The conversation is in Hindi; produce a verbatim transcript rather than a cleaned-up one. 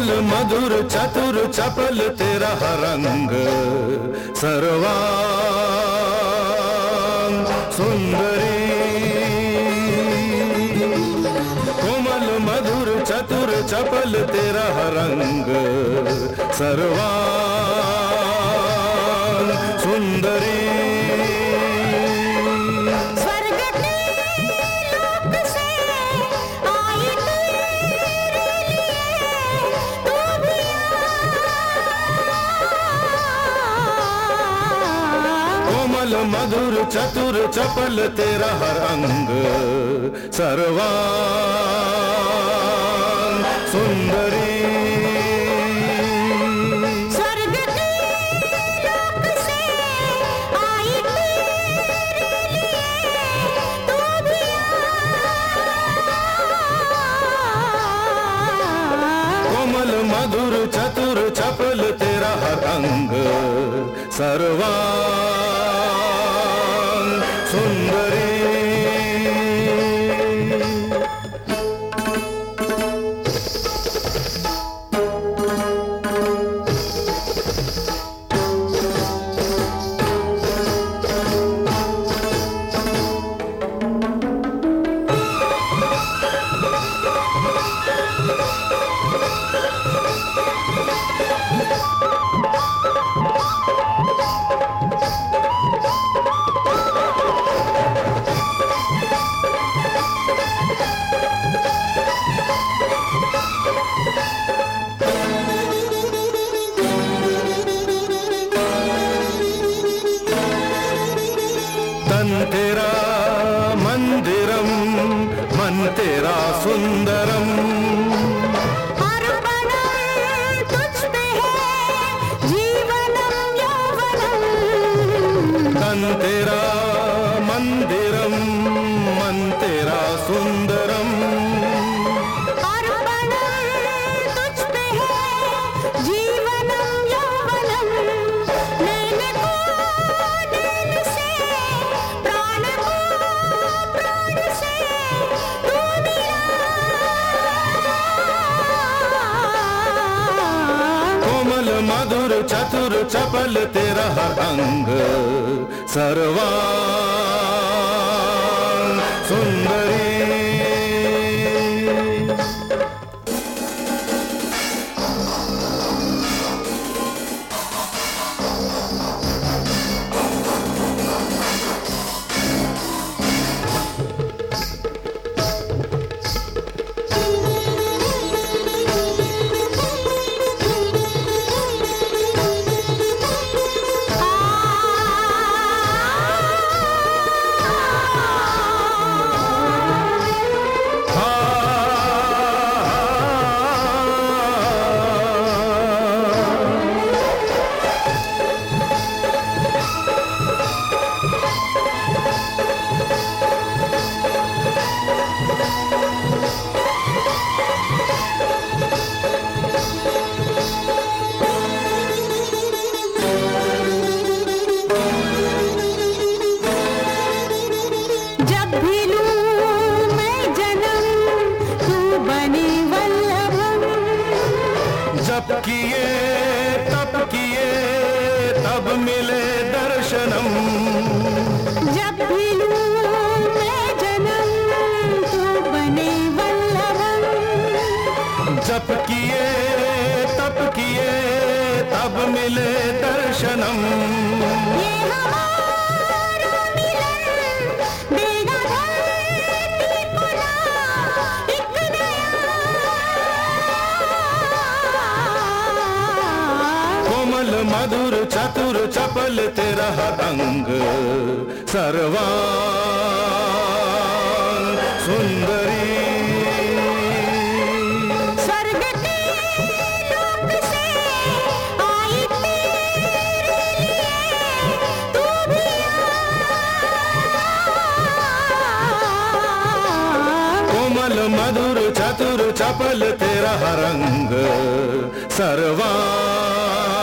कोमल मधुर चतुर चपल तेरा रंग सर्वांग सुंदरी। कोमल मधुर चतुर चपल तेरा रंग सर्वांग सुंदरी। कोमल मधुर चतुर चपल तेरा रंग सर्वांग सुंदरी। स्वर्ग के लोक से आई तेरे लिए तू भी आ। कोमल मधुर चतुर चपल तेरा रंग सर्वांग सुंदरी। तन तेरा मंदिरम मन तेरा सुंदरम। अर्पणं तुझ पे है जीवनम यौवनम। तन तेरा मंदिरम मन तेरा सुंदरम। अर्पणं तुझ पे है जीवनम यौवनम। नैन को नैन से प्राण को प्राण से तू मिला। कोमल मधुर चतुर चपल तेरा रंग सर्वांग सुंदरी। जब भी लूं मैं जन्म तू बने वल्लभम। जब किए तब किए तब मिले दर्शनम। जब भी लूं मैं जन्म तू बने वल्लभम। जब किए तब किए तब मिले दर्शनम। ये हमारा मिलन देगा धरती को ना एक नया। कोमल मधुर चतुर चपल तेरा रंग सर्वांग सुंदरी। स्वर्ग के लोक से आई तेरे लिए तू भी आ। कोमल मधुर चतुर चपल तेरा रंग सर्वांग